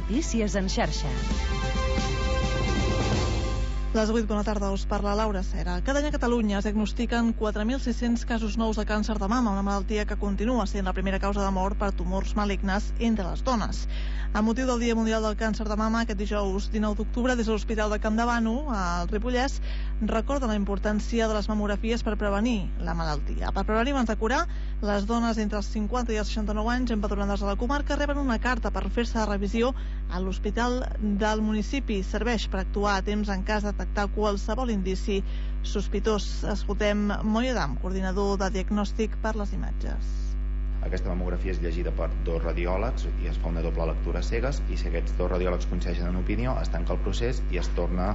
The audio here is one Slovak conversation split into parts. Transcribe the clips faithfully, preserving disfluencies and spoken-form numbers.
Notícies en xarxa. Les vuit, bona tarda, us parla Laura Cera. Cada any a Catalunya es diagnostiquen quatre mil sis-cents casos nous de càncer de mama, una malaltia que continua sent la primera causa de mort per tumors malignes entre les dones. A motiu del Dia Mundial del Càncer de Mama, aquest dijous dinou d'octubre, des de l'Hospital de Campdevànol, al Ripollès, recorden la importància de les mamografies per prevenir la malaltia. Per prevenir abans de curar, les dones entre els cinquanta i els seixanta-nou anys empadronades a la comarca reben una carta per fer-se de revisió a l'hospital del municipi. Serveix per actuar a temps en cas de detectar qualsevol indici sospitós. Escoltem Moi Adam, coordinador de diagnòstic per les imatges. Aquesta mamografia és llegida per dos radiòlegs i es fa una doble lectura cegues, i si aquests dos radiòlegs coincideixen en opinió, es tanca el procés i es torna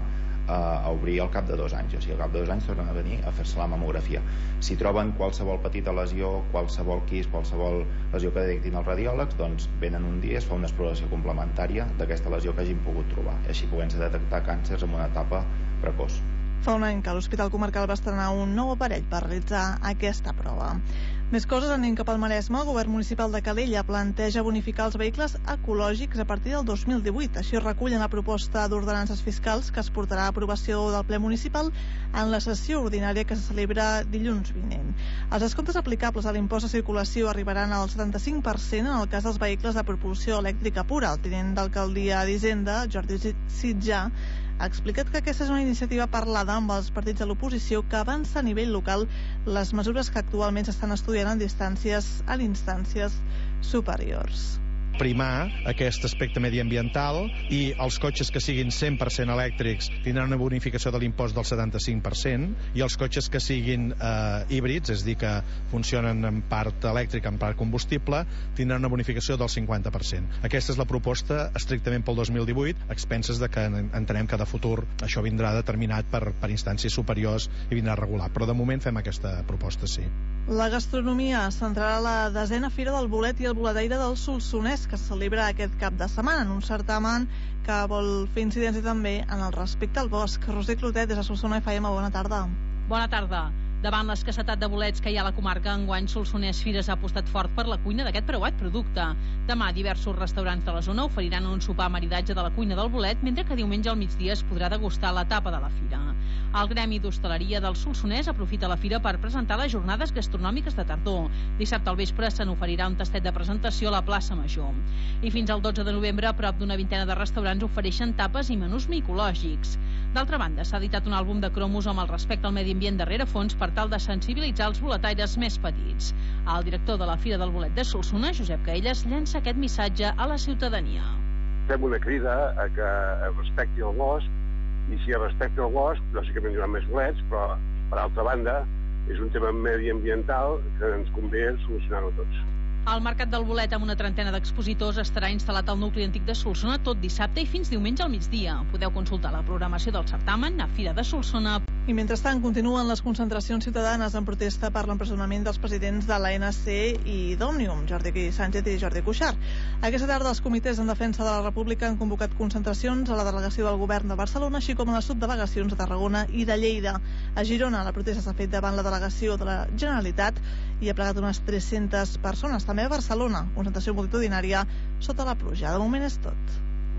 a obrir al cap de dos anys. O sigui, al cap de dos anys tornen a venir a fer-se la mamografia. Si troben qualsevol petita lesió, qualsevol quist, qualsevol lesió que detectin els radiòlegs, doncs venen un dia, es fa una exploració complementària d'aquesta lesió que hagin pogut trobar, i així puguem detectar càncers en una etapa precoç. Fa un any que l'Hospital Comarcal va estrenar un nou aparell per realitzar aquesta prova. Més coses, anem cap al Maresme. El govern municipal de Calella planteja bonificar els vehicles ecològics a partir del dos mil divuit. Així es recull en la proposta d'ordenances fiscals que es portarà a aprovació del ple municipal en la sessió ordinària que se celebra dilluns vinent. Els descomptes aplicables a l'impost de circulació arribaran al setanta-cinc per cent en el cas dels vehicles de propulsió elèctrica pura. El tinent d'alcaldia d'Hisenda, Jordi Sitjà, ha explicat que aquesta és una iniciativa parlada amb els partits de l'oposició que avança a nivell local les mesures que actualment s'estan estudiant en distàncies a instàncies superiors. Primar aquest aspecte mediambiental, i els cotxes que siguin cent per cent elèctrics tindran una bonificació de l'impost del setanta-cinc per cent, i els cotxes que siguin eh, híbrids, és a dir, que funcionen en part elèctrica, en part combustible, tindran una bonificació del cinquanta per cent. Aquesta és la proposta estrictament pel dos mil divuit, a expenses de que entenem que de futur això vindrà determinat per, per instàncies superiors i vindrà regulat, però de moment fem aquesta proposta, sí. La gastronomia centrarà la desena Fira del Bolet i el Boletaire del Solsonès, que se celebra aquest cap de setmana en un certamen que vol fer incidència també en el respecte al bosc. Roser Clotet, des de Solsona F M, bona tarda. Bona tarda. Davant l'escassetat de bolets que hi ha a la comarca, enguany Solsonès Fires ha apostat fort per la cuina d'aquest preuat producte. Demà diversos restaurants de la zona oferiran un sopar maridatge de la cuina del bolet, mentre que diumenge al migdia es podrà degustar la tapa de la fira. El Gremi d'Hostaleria del Solsonès aprofita la fira per presentar les jornades gastronòmiques de tardor. Dissabte al vespre se n'oferirà un tastet de presentació a la plaça Major. I fins al dotze de novembre, prop d'una vintena de restaurants ofereixen tapes i menús micològics. D'altra banda, s'ha editat un àlbum de cromos amb el respecte al medi ambient de rerefons per tal de sensibilitzar els boletaires més petits. El director de la Fira del Bolet de Solsona, Josep Caelles, llença aquest missatge a la ciutadania. Fem una crida a que es respecti el bosc, i si es respecta el bosc, lògicament hi haurà més bolets, però, per altra banda, és un tema mediambiental que ens convé solucionar-ho tots. El Mercat del Bolet, amb una trentena d'expositors, estarà instal·lat al nucli antic de Solsona tot dissabte i fins diumenge al migdia. Podeu consultar la programació del certamen a fira de solsona. I mentrestant continuen les concentracions ciutadanes en protesta per l'empresonament dels presidents de l'A N C i d'Òmnium, Jordi Sánchez i Jordi Cuixart. Aquesta tarda els comitès en defensa de la República han convocat concentracions a la delegació del govern de Barcelona, així com a les subdelegacions de Tarragona i de Lleida. A Girona la protesta s'ha fet davant la delegació de la Generalitat i ha plegat unes tres-centes persones. També a Barcelona, concentració multitudinària sota la pluja. De moment és tot.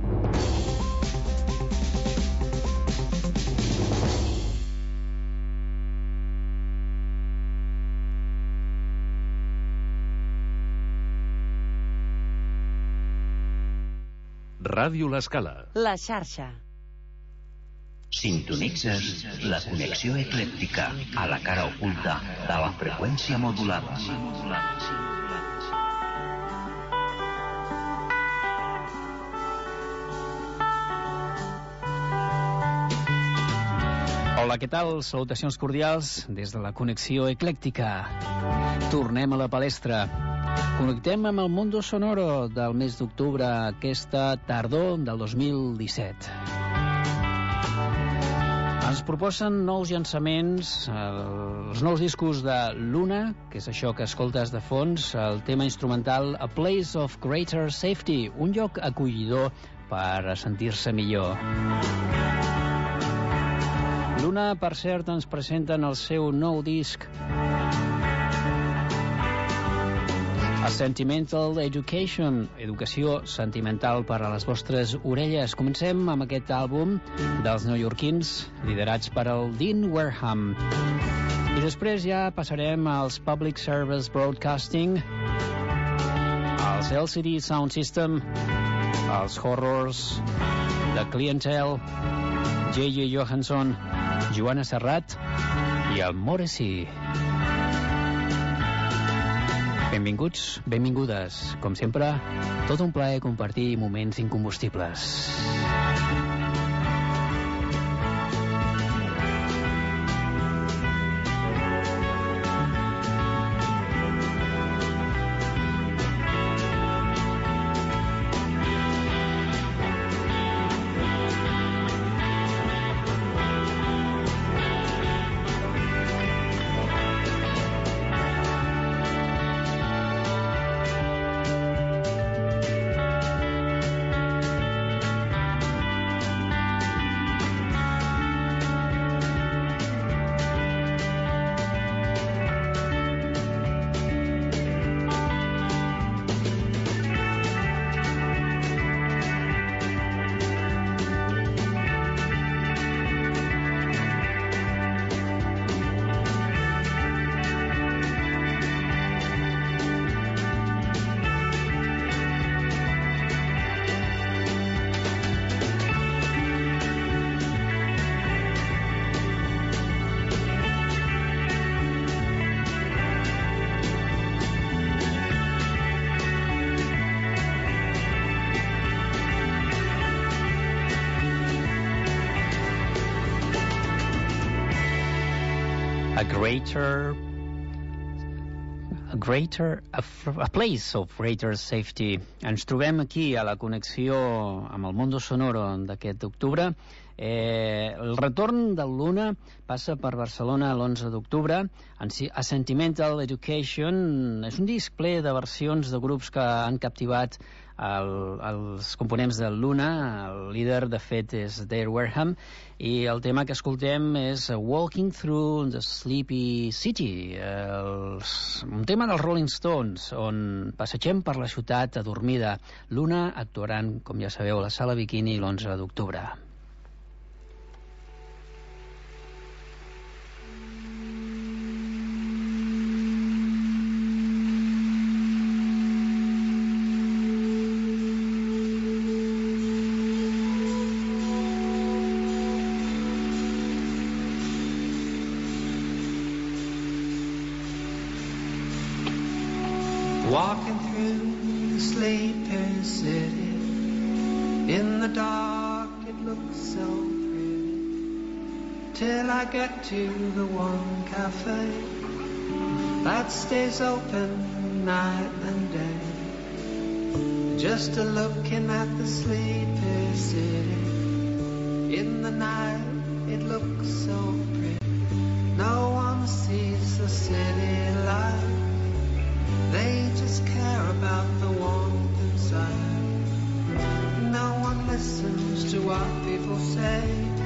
Ràdio L'Escala. La xarxa. Sintonitzes la connexió eclèctica a la cara oculta de la freqüència modulada. Hola, què tal? Salutacions cordials des de la connexió eclèctica. Tornem a la palestra. Connectem amb el Mundo Sonoro del mes d'octubre, aquesta tardor del dos mil disset. Ens proposen nous llançaments, els nous discos de Luna, que és això que escoltes de fons, el tema instrumental A Place of Greater Safety, un lloc acollidor per sentir-se millor. Luna, per cert, ens presenten el seu nou disc. A Sentimental Education, educació sentimental per a les vostres orelles. Comencem amb aquest àlbum dels neoyorquins, liderats per el Dean Wareham. I després ja passarem als Public Service Broadcasting, als L C D Sound System, als Horrors, The Clientele, J J Johansson, Joana Serrat i el Morrissey. Benvinguts, benvingudes. Com sempre, tot un plaer compartir moments incombustibles. A greater, a greater, a, a place of greater safety. Ens trobem aquí a la connexió amb el Mundo Sonoro d'aquest octubre. Eh, el retorn del Luna passa per Barcelona l'onze d'octubre. A Sentimental Education és un disc ple de versions de grups que han captivat el, els components del Luna. El líder, de fet, és Dave Wareham, i el tema que escoltem és Walking Through the Sleepy City, els, un tema dels Rolling Stones, on passegem per la ciutat adormida. Luna actuaran, com ja sabeu, a la Sala Bikini l'onze d'octubre. Walking through the sleepy city, in the dark it looks so pretty, till I get to the one cafe that stays open night and day, just a looking at the sleepy city. In the night it looks so pretty, no one sees the city light. They just care about the warmth inside. No one listens to what people say.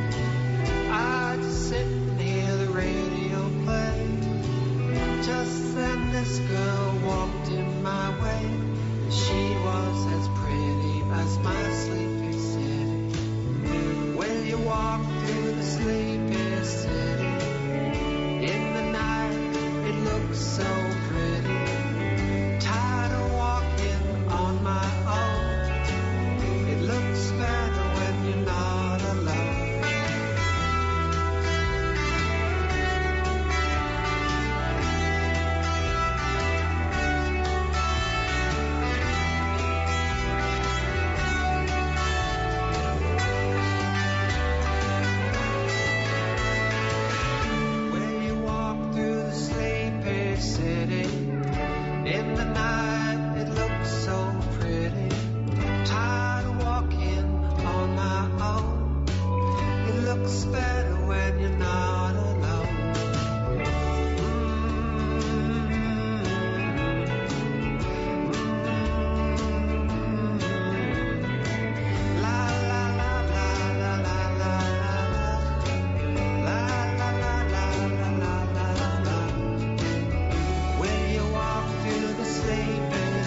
I just sit and hear the radio play. Just then this girl walked in my way. She was as pretty as my sleepy city. Will you walk through the sleepy city? In the night it looks so pretty. Sleeping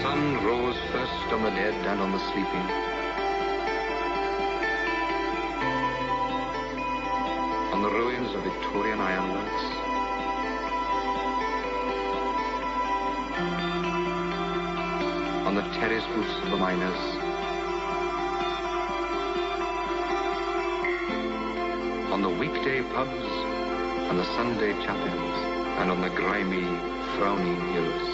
sun rose first on the dead and on the sleeping. On the ruins of Victorian ironworks. On the terrace roofs of the miners. On the weekday pubs and the Sunday chapels, and on the grimy, frowning hills.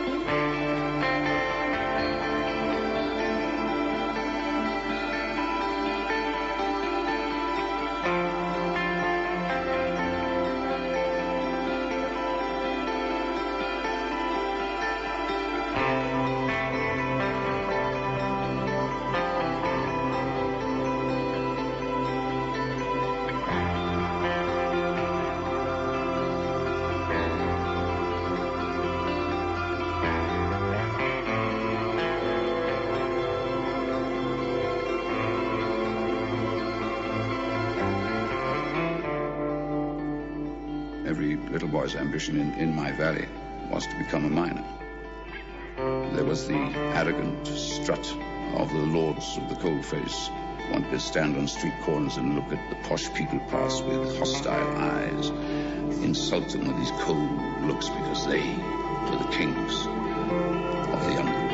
Every little boy's ambition in, in my valley was to become a miner. There was the arrogant strut of the lords of the coalface. One could stand on street corners and look at the posh people pass with hostile eyes, insult them with these cold looks because they were the kings of the underworld.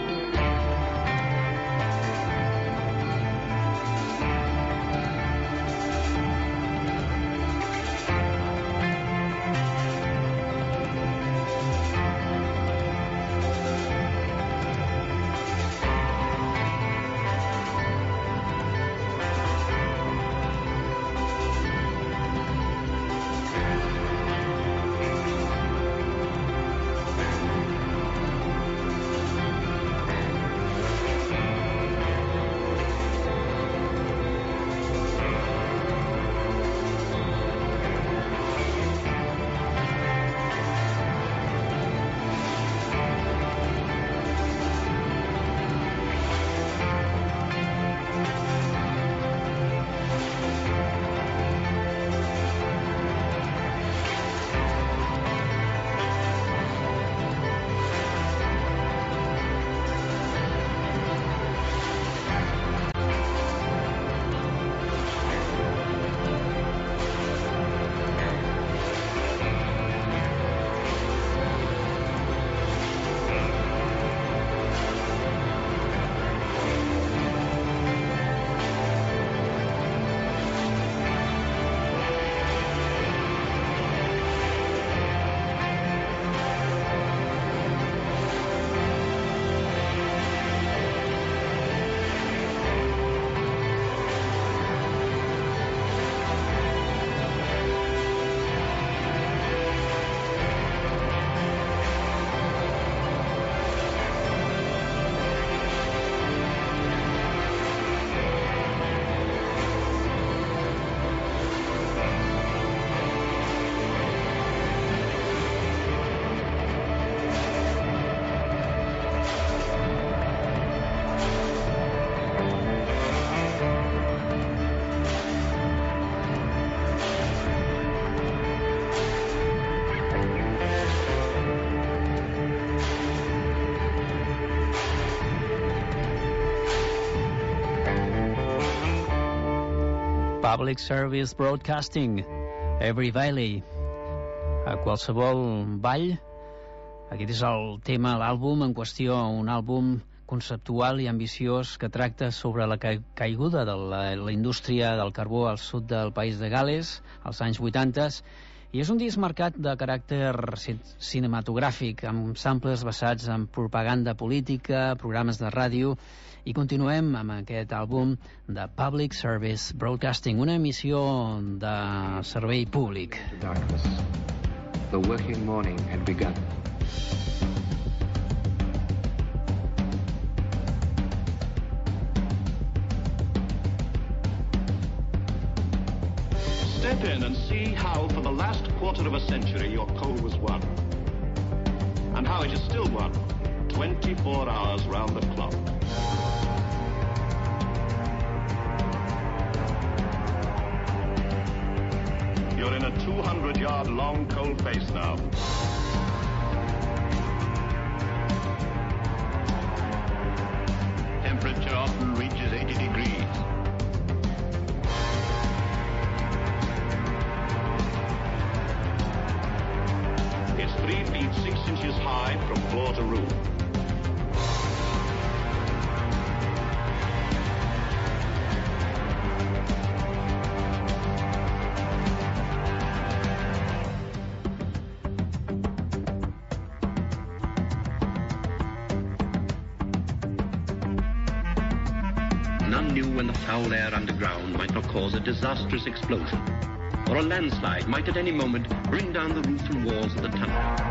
Public Service Broadcasting, Every Valley, a qualsevol vall. Aquest és el tema, l'àlbum en qüestió, un àlbum conceptual i ambiciós que tracta sobre la ca caiguda de la, la indústria del carbó al sud del país de Gales als anys vuitanta, i és un disc marcat de caràcter cinematogràfic, amb samples basats en propaganda política, programes de ràdio, i continuem amb aquest àlbum de Public Service Broadcasting, una emissió de servei públic. The working morning had begun. Step in and see how for the last quarter of a century your coal was won. And how it is still won, twenty-four hours round the clock. You're in a two hundred yard long coal face now. none knew when the foul air underground might not cause a disastrous explosion, or a landslide might at any moment bring down the roof and walls of the tunnel.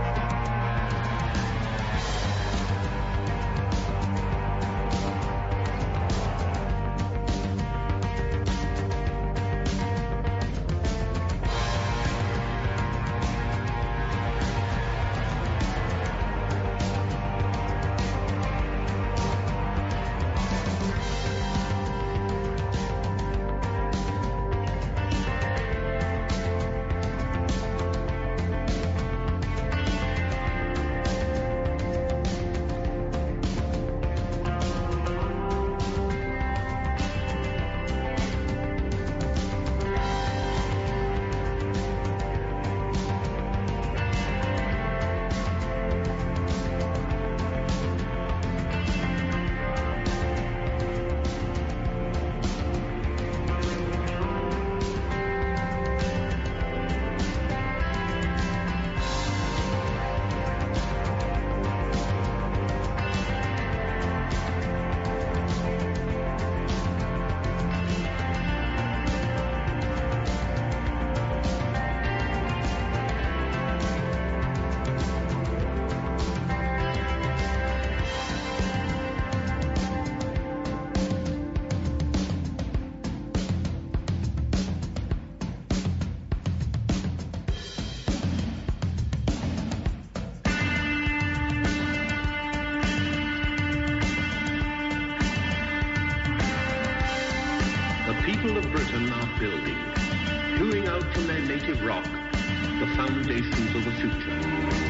People of Britain are building, hewing out from their native rock the foundations of the future.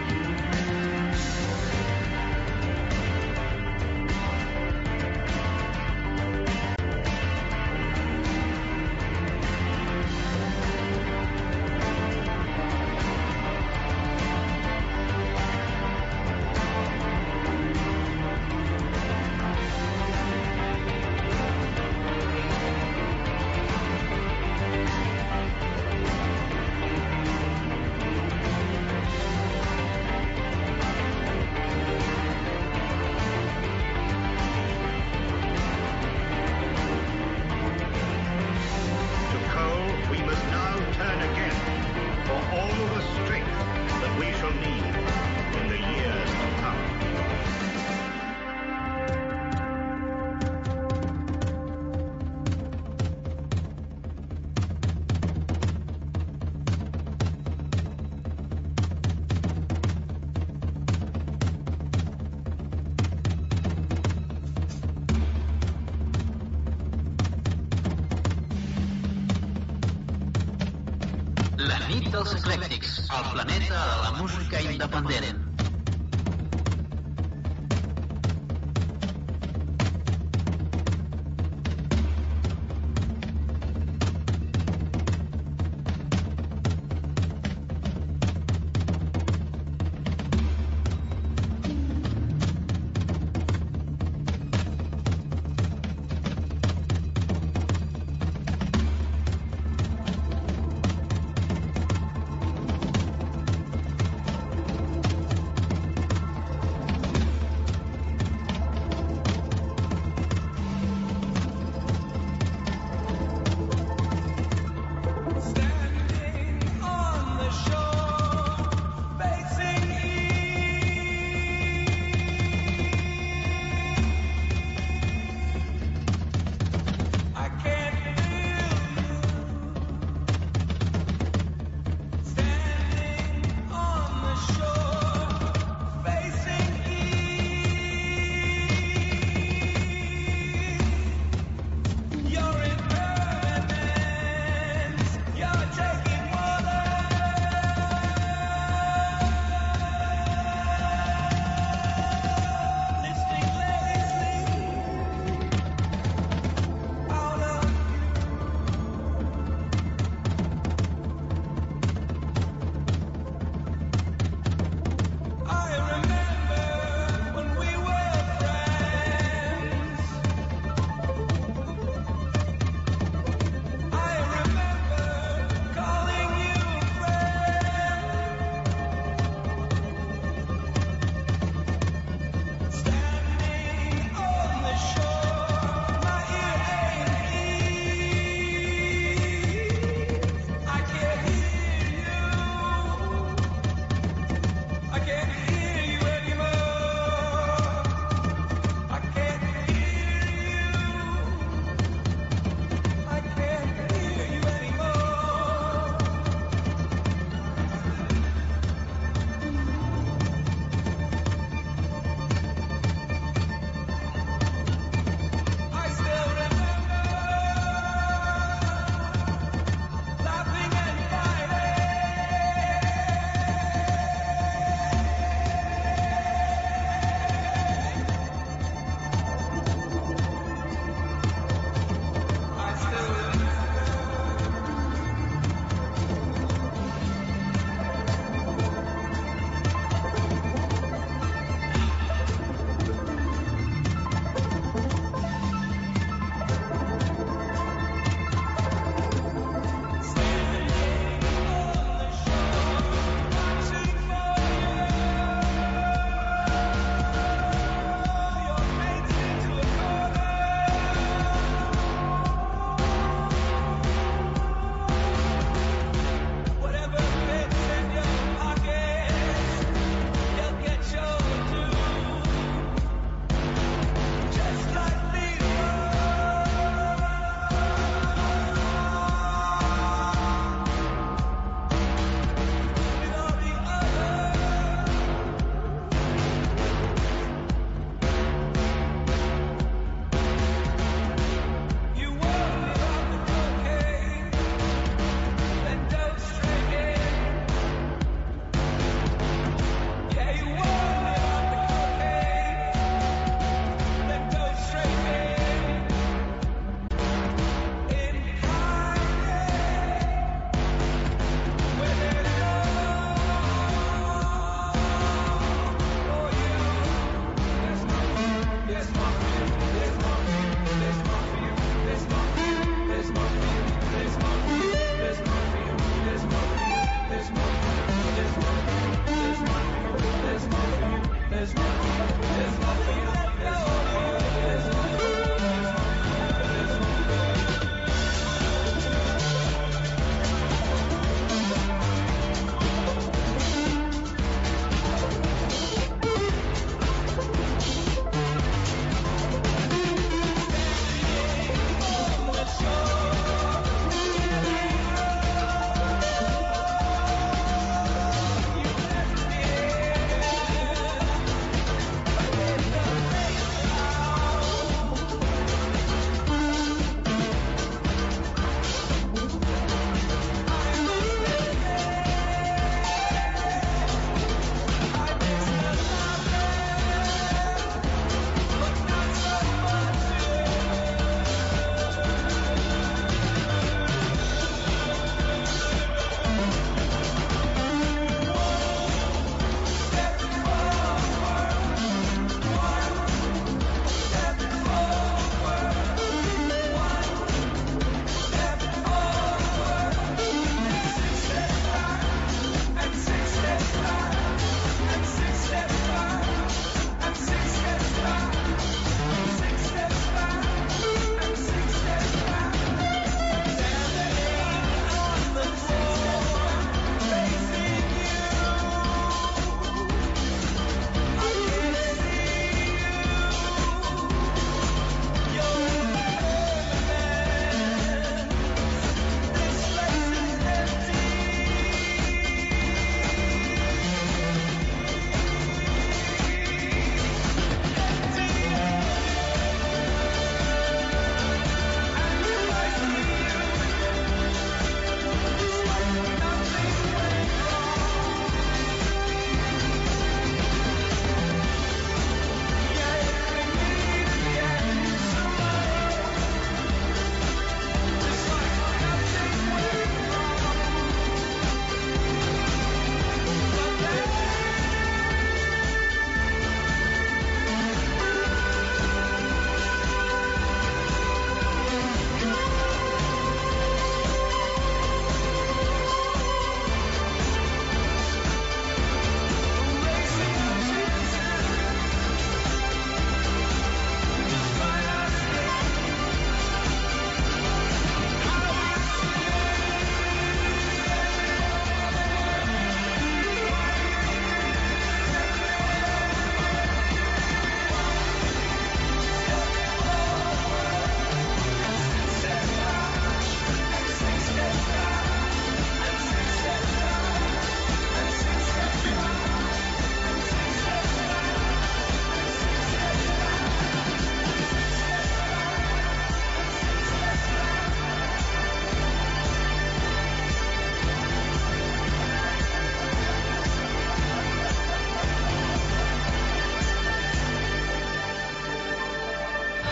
La nit dels eclèctics, el planeta de la música independent.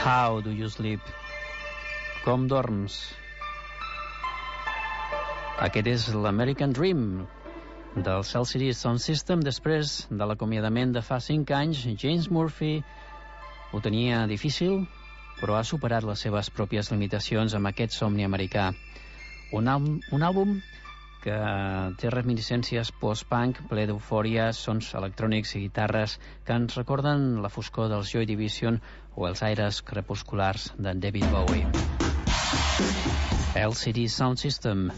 How do you sleep? Com dorms? Aquest és l'American Dream del Cell City Sound System. Després de l'acomiadament de fa cinc anys, James Murphy ho tenia difícil, però ha superat les seves pròpies limitacions amb aquest somni americà. Un, àlbum, un àlbum que té reminiscències post-punk, ple d'eufòria, sons electrònics i guitarres que ens recorden la foscor dels Joy Division o els aires crepusculars de David Bowie. L C D Sound System.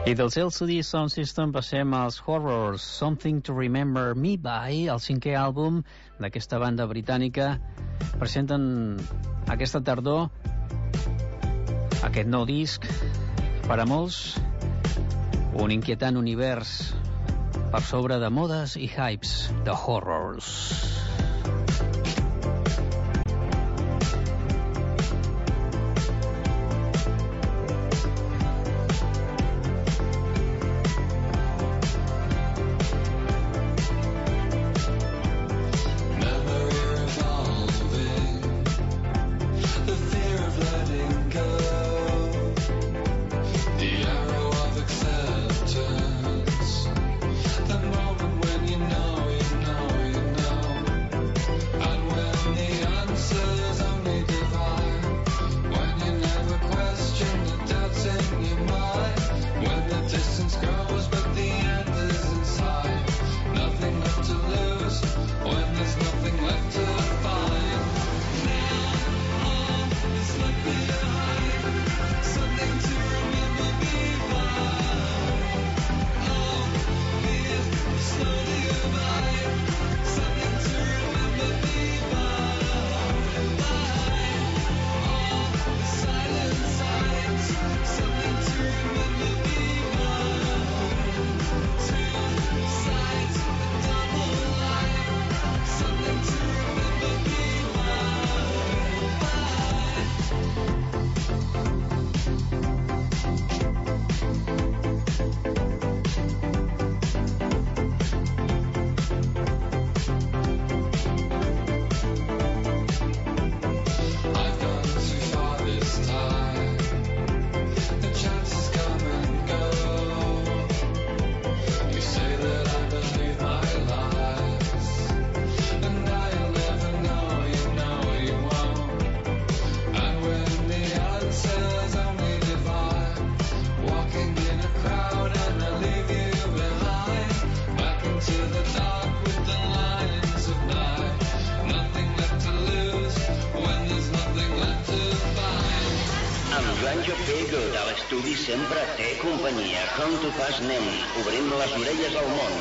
I dels L C D Sound System passem als Horrors, Something to Remember Me By, el cinquè àlbum d'aquesta banda britànica. Presenten aquesta tardor aquest nou disc, per a molts, un inquietant univers per sobre de modes i hypes, The Horrors. L'estudi sempre té companyia. Com tu fas, anem, obrim les orelles al món.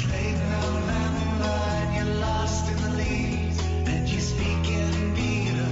Lost in the leaves, and you speak in Peter.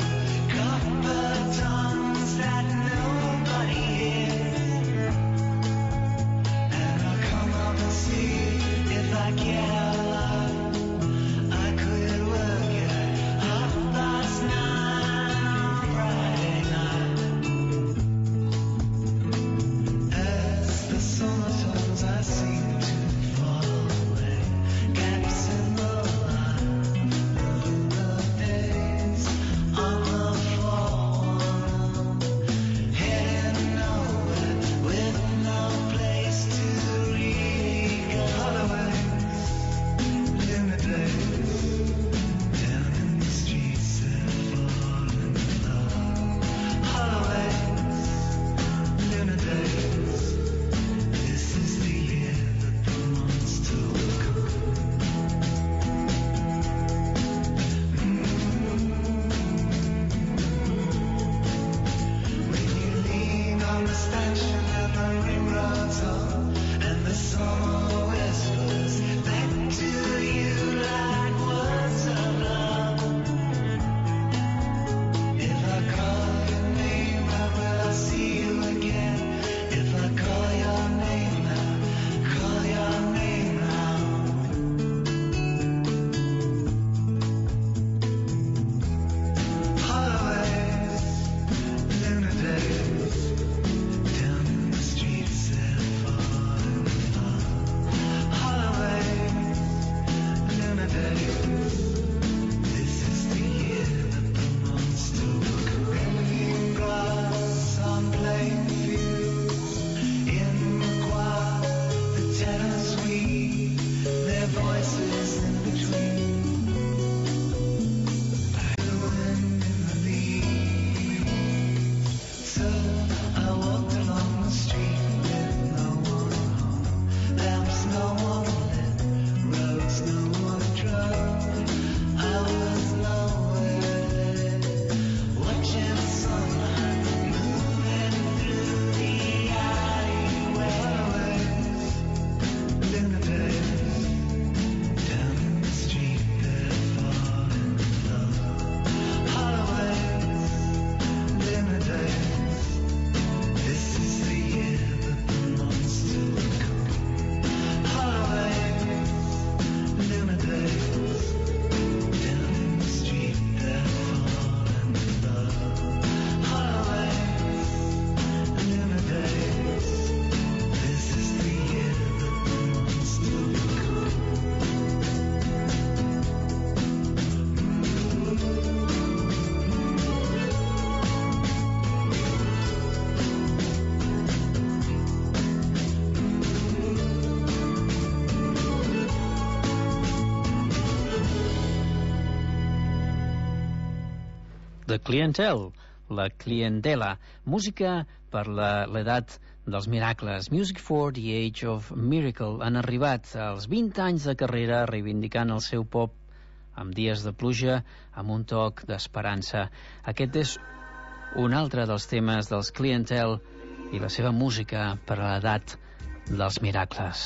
The Clientele, la clientela, música per l'edat dels miracles. Music for the Age of Miracle. Han arribat als vint anys de carrera reivindicant el seu pop amb dies de pluja, amb un toc d'esperança. Aquest és un altre dels temes dels Clientele i la seva música per a l'edat dels miracles.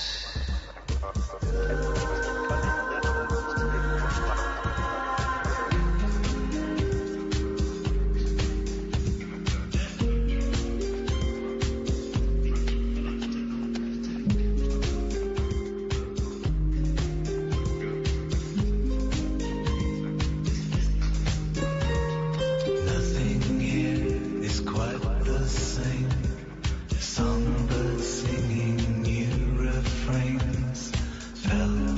Songbirds singing new refrains, fell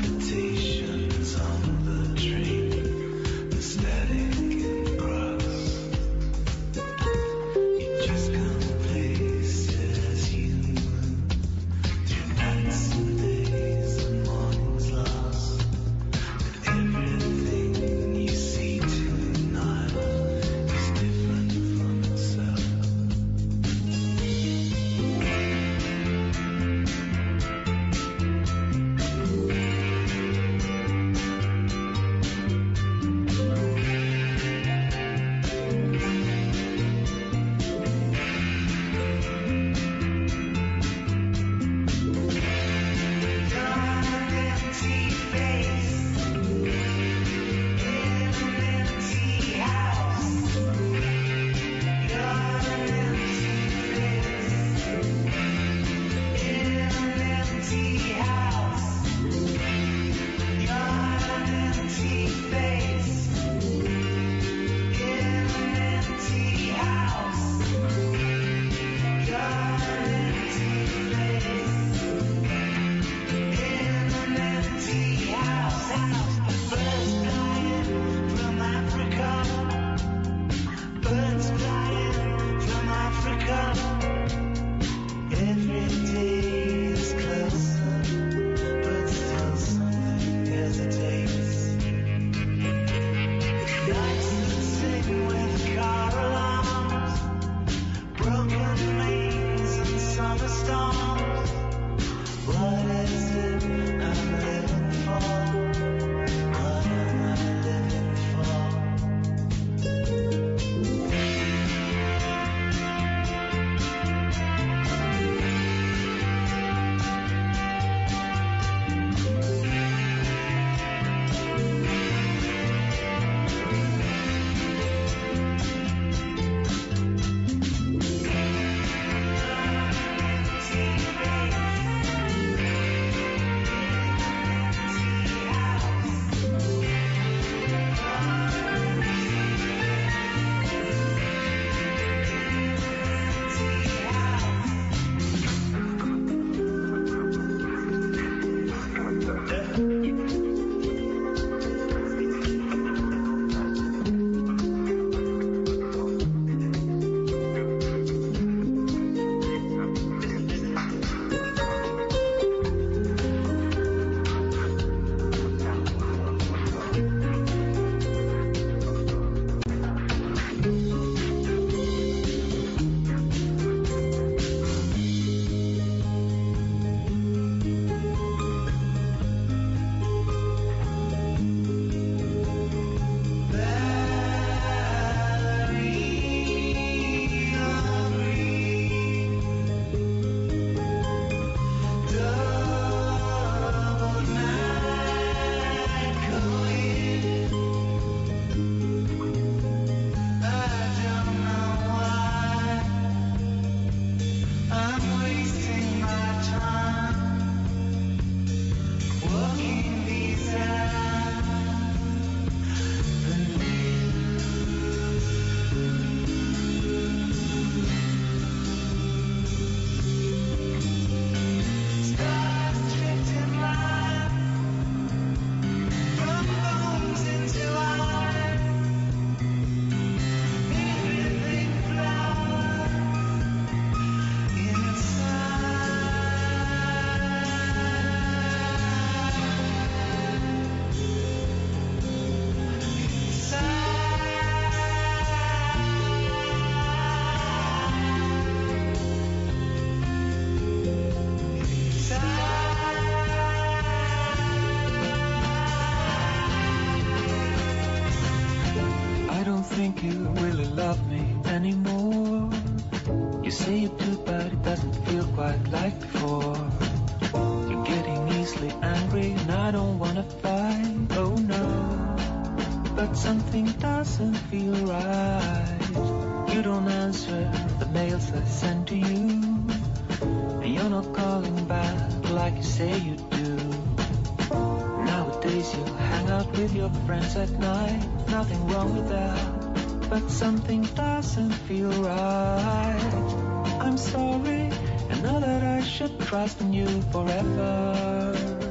think you really love me anymore. You say you do, but it doesn't feel quite like before. You're getting easily angry and I don't wanna fight, oh no. But something doesn't feel right. You don't answer the mails I send to you, and you're not calling back like you say you do. Nowadays you hang out with your friends at night, nothing wrong with that, but something doesn't feel right. I'm sorry, I know that I should trust in you forever,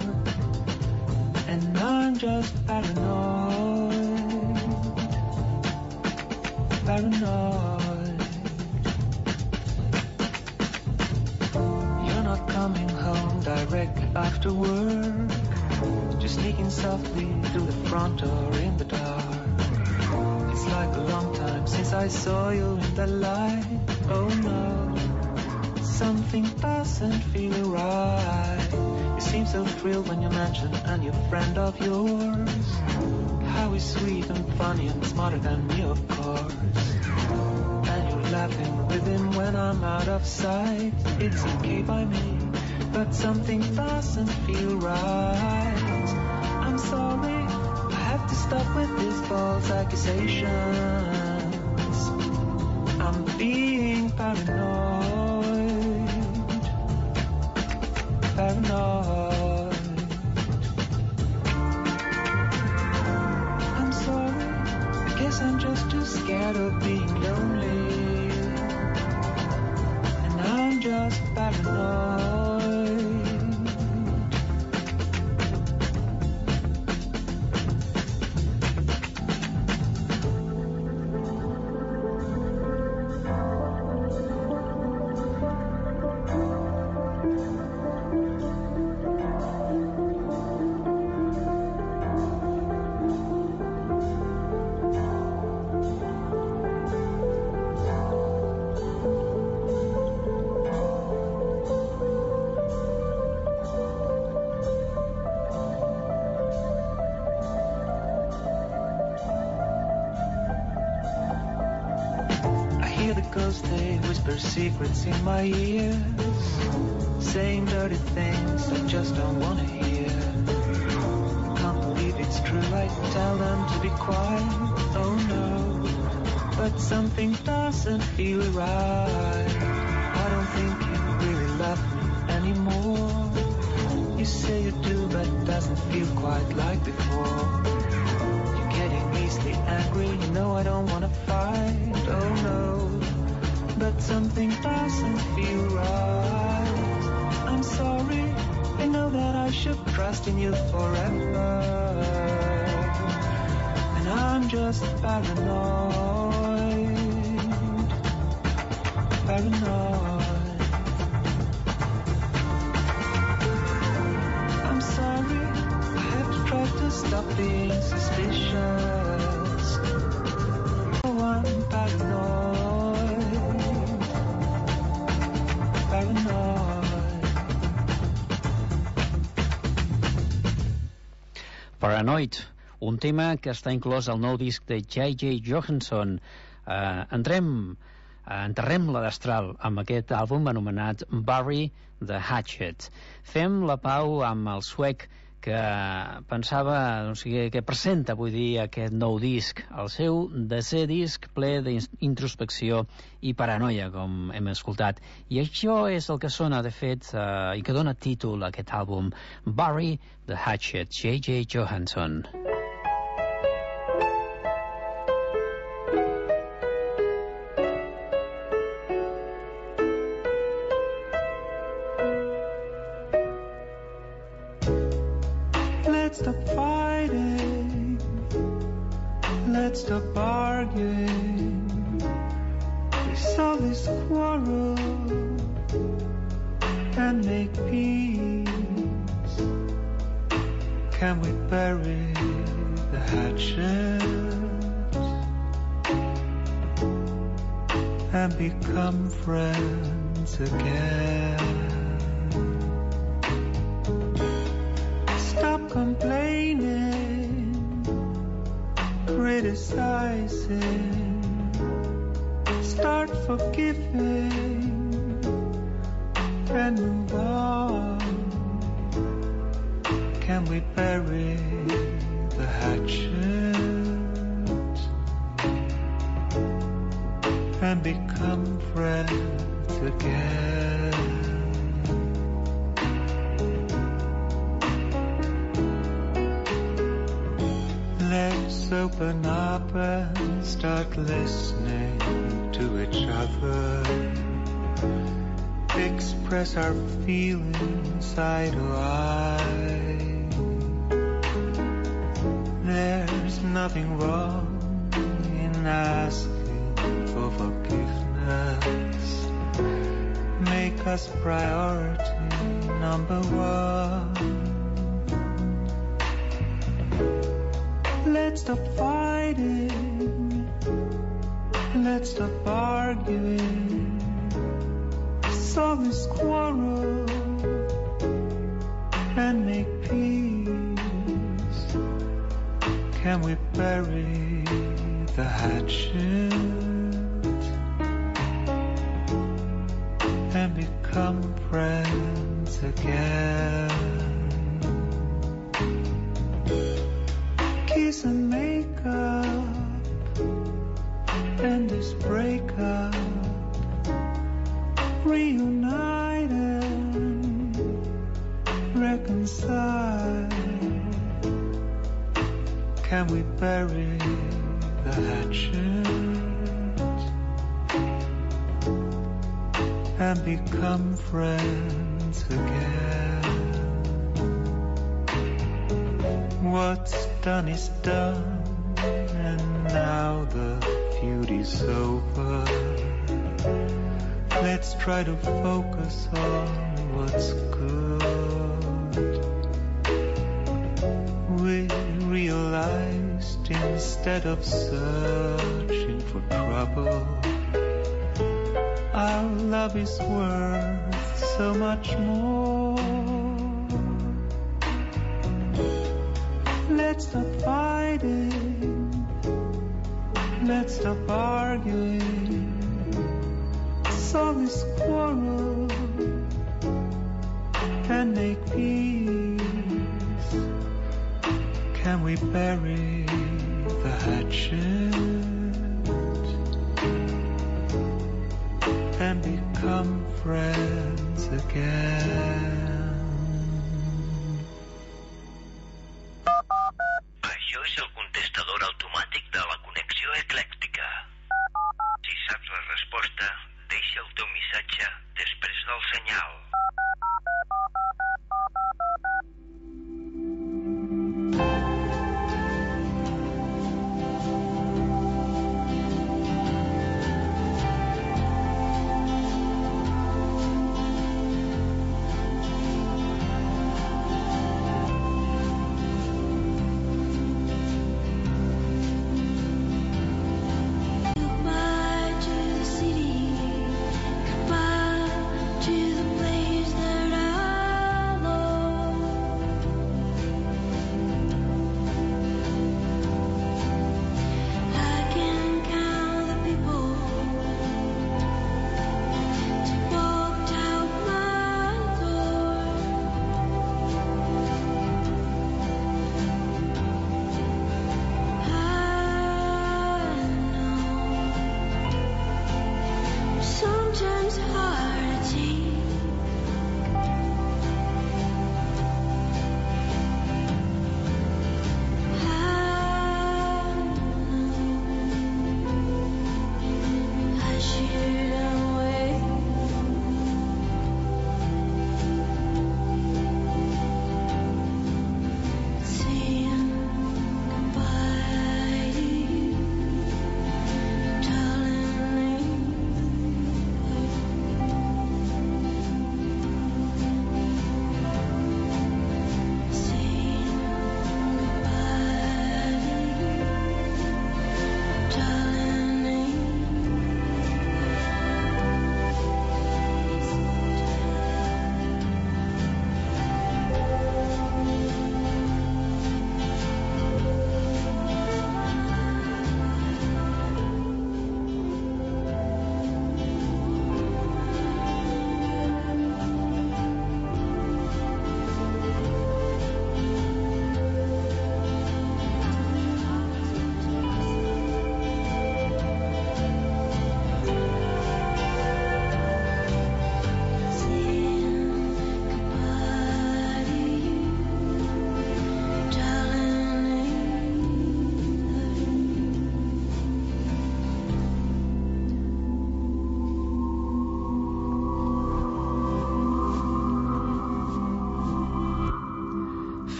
and I'm just paranoid, paranoid. You're not coming home directly after work, just sneaking softly through the front door in the dark. It's like a long time since I saw you in the light, oh no. Something doesn't feel right. You seem so thrilled when you mention a new friend of yours. How he's sweet and funny and smarter than me, of course. And you're laughing with him when I'm out of sight. It's okay by me, but something doesn't feel right. I'm sorry, I have to stop with these false accusations. I'm being paranoid, paranoid. I'm sorry, I guess I'm just too scared of being lonely, and I'm just paranoid. Secrets in my ears, saying dirty things I just don't want to hear. Can't believe it's true, I tell them to be quiet, oh no. But something doesn't feel right. I don't think you really love me anymore. You say you do, but it doesn't feel quite like before. You're getting easily angry, you know I don't want to fight, oh no. But something doesn't feel right. I'm sorry, I know that I should trust in you forever, and I'm just paranoid, paranoid. I'm sorry, I have to try to stop being suspicious. Oh, I'm paranoid. Paranoid, un tema que està inclòs al nou disc de J J Johansson. Uh, entrem, uh, enterrem la destral amb aquest àlbum anomenat Bury the Hatchet. Fem la pau amb el suec que pensava, o sigui, que presenta, vull dir, aquest nou disc, el seu desè disc ple d'introspecció i paranoia, com hem escoltat. I això és el que sona, de fet, eh, i que dona títol a aquest àlbum, Bury the Hatchet, J J Johansson. Let's stop fighting, let's stop arguing, resolve this quarrel and make peace. Can we bury the hatchet and become friends again? Stop complaining, criticizing, start forgiving, and move on. Can we bury the hatchet and become friends again? Let's open up and start listening to each other, express our feelings eye to eye. There's nothing wrong in asking for forgiveness. Make us priority number one. Let's stop fighting, let's stop arguing, solve this quarrel and make peace. Can we bury the hatchet and become friends again? Kiss and make up, end this breakup, reunite and reconcile. Can we bury the hatchet and become friends again? What's done is done, and now the feud is over. Let's try to focus on what's good. We realized instead of searching for trouble, our love is worth so much more. Let's stop fighting, let's stop arguing, solve this quarrel and make peace. Can we bury the hatchet and become friends again?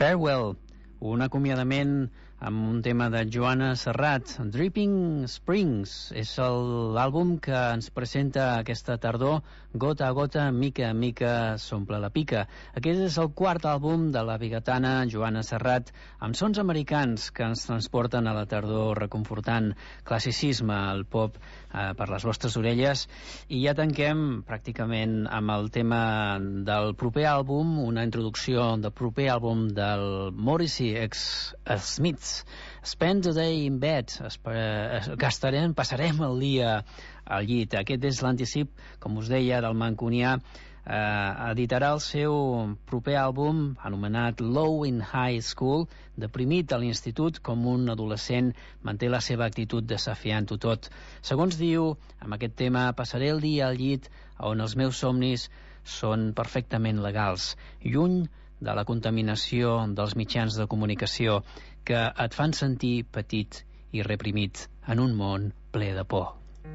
Farewell, un acomiadament amb un tema de Joana Serrat. Dripping Springs és l'àlbum que ens presenta aquesta tardor. Gota a gota, mica a mica, s'omple la pica. Aquest és el quart àlbum de la bigatana Joana Serrat, amb sons americans que ens transporten a la tardor reconfortant, classicisme, el pop eh, per les vostres orelles. I ja tanquem pràcticament amb el tema del proper àlbum, una introducció del proper àlbum del Morrissey ex Smiths. Spend the day in bed. Gastarem, passarem el dia al llit. Aquest és l'anticip, com us deia, del mancunià. Eh, editarà el seu proper àlbum anomenat Low in High School. Deprimit a l'institut, com un adolescent manté la seva actitud desafiant-ho tot. Segons diu, amb aquest tema passaré el dia al llit on els meus somnis són perfectament legals, lluny de la contaminació dels mitjans de comunicació que et fan sentir petit i reprimit en un món ple de por.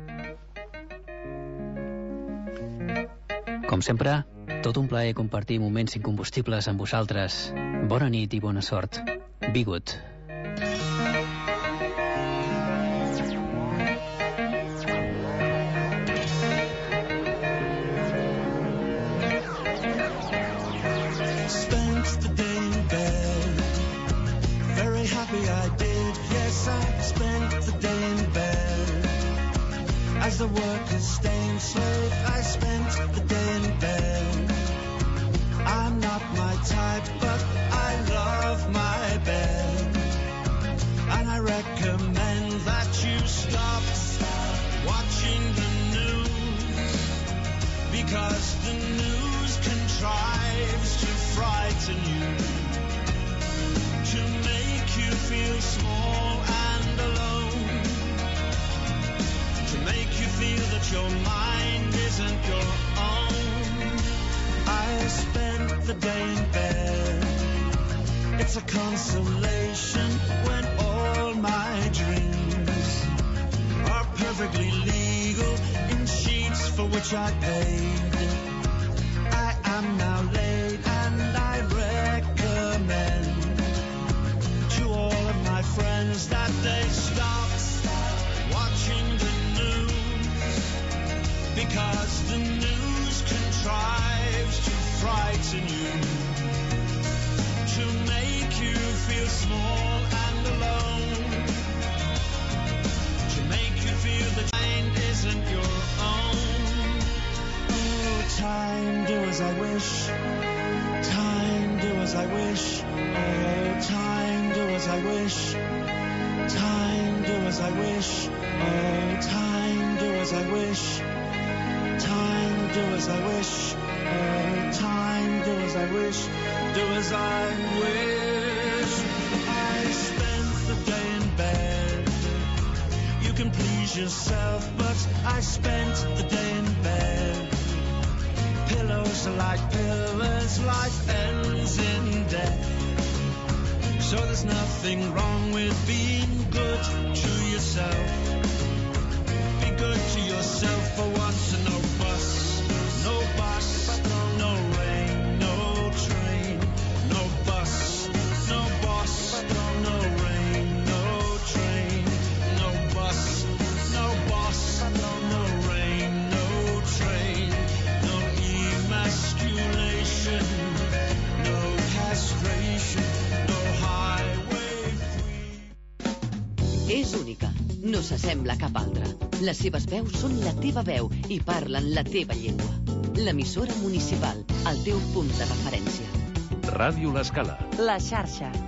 Com sempre, tot un plaer compartir moments incombustibles amb vosaltres. Bona nit i bona sort. Be good. As the worker's staying slave, I spent the day in bed. I'm not my type, but I love my bed. And I recommend that you stop watching the news, because the news contrives to frighten you, to make you feel small and alone, feel that your mind isn't your own. I spent the day in bed. It's a consolation when all my dreams are perfectly legal in sheets for which I paid. I am now laid and I recommend to all of my friends that they stop watching the because the news contrives to frighten you, to make you feel small and alone, to make you feel the mind isn't your own. Oh, time, do as I wish. Time, do as I wish. Oh, time, do as I wish. Time, do as I wish. Oh, time, do as I wish. Time, do as I wish. Oh, time, do as I wish. Do as I wish. I spent the day in bed. You can please yourself, but I spent the day in bed. Pillows are like pillars, life ends in death. So there's nothing wrong with being good to yourself. Be good to yourself for once and no bus, no bus, no rain, no train, no bus, no bus, no rain, no train, no bus, no bus, no rain, no train, no emasculation, no castration, no highway free. És única, no s'assembla a cap altra. Les seves veus són la teva veu i parlen la teva llengua. L'emissora municipal, el teu punt de referència. Ràdio L'Escala. La xarxa.